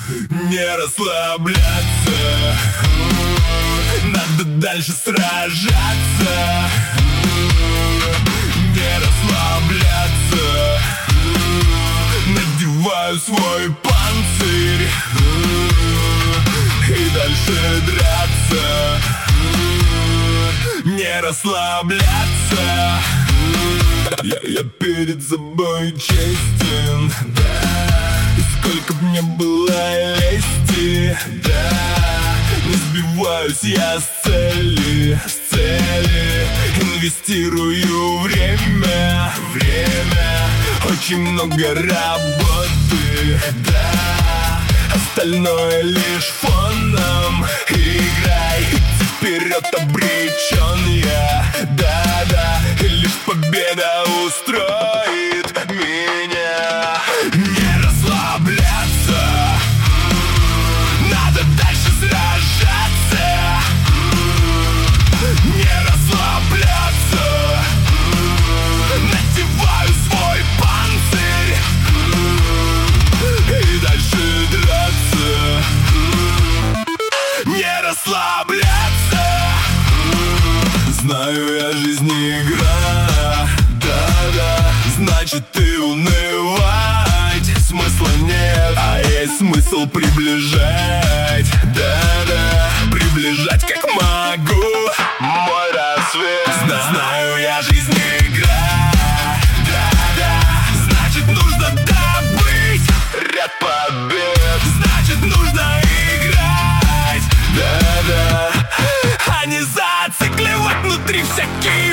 Не расслабляться, надо дальше сражаться. Не расслабляться, надеваю свой панцирь и дальше драться. Не расслабляться. Я перед собой честен, да. И сколько б мне было лести, да. Не сбиваюсь я с цели, инвестирую время. Очень много работы, да. Остальное лишь фоном. Играй, идти вперед обречен я, да. И лишь победа устроит меня. Не расслабляться, надо дальше сражаться. Не расслабляться, надеваю свой панцирь и дальше драться. Не расслабляться. Знаю я, жизнь не игра, да. Значит, и унывать смысла нет, а есть смысл приближать, да. Приближать как могу мой рассвет. Знаю я, жизнь не игра, да. Значит, нужно добыть ряд побед. Значит, нужно играть, да. А не зацикливать внутри всякие